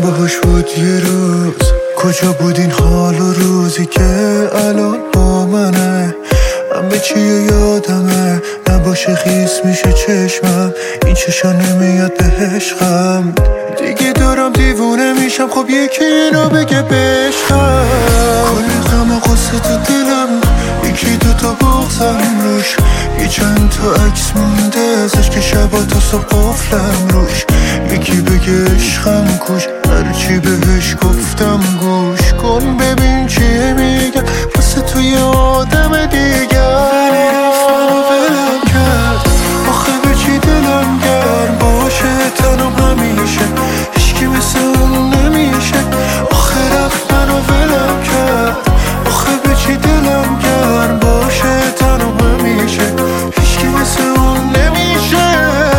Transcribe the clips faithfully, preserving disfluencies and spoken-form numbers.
باهاش بود یه روز، کجا بود این حال و روزی که الان با منه؟ همه چی یادمه، نباشه خیس میشه چشمم، این چشا نمیاد به عشقم. دیگه دارم دیوونه میشم، خب یکی اینو بگه بشقم. کلی غم و غصه تو دلم، یکی دوتا بغزم روش، یه چند تا عکس مونده ازش که شبا تا صبح قفلم روش. یکی بگه عشقم کوش، هرچی بهش گفتم گوش کن ببین چیه میگم، واسه تو یه آدم دیگر. ولی رفت منو ولم کرد، آخه به چی دلم گرم باشه تنم همیشه، هیچکی مثل اون نمیشه. آخه رفت منو ولم کرد، آخه به چی دلم گرم باشه تنم همیشه، هیچکی مثل اون نمیشه.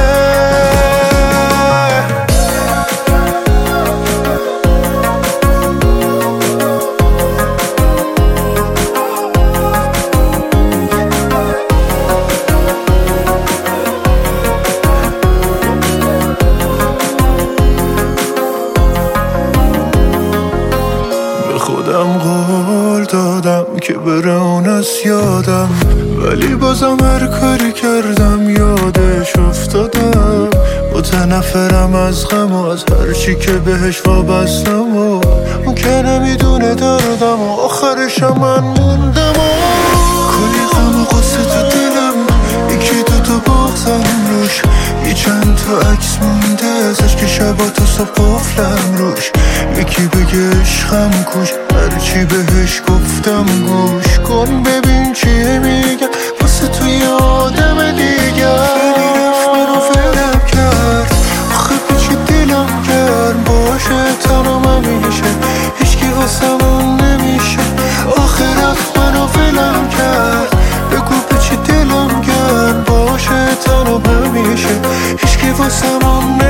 خودم قول دادم که بره اون از یادم، ولی بازم هر کاری کردم یادش افتادم. متنفرم از غم و از هرچی که بهش وابستم و اون که نمیدونه دردم و آخرشم من موندم. کلی غم و غصه تو دلم، یکی دوتا بغزم روش، یه چند تا عکس مونده ازش که شبا تا صبح قفلم روش. یکی بگه عشقم کوش، هرچی بهش گفتم گوش کن ببین چیه میگم، واسه تو یه آدم دیگر. ولی رفت منو ولم کرد، آخه به چی دلم گرم باشه تنم همیشه، هیچکی واسم اون نمیشه. آخه رفت منو ولم کرد، بگو به چی دلم گرم باشه تنم همیشه، هیچکی واسم اون نمیشه.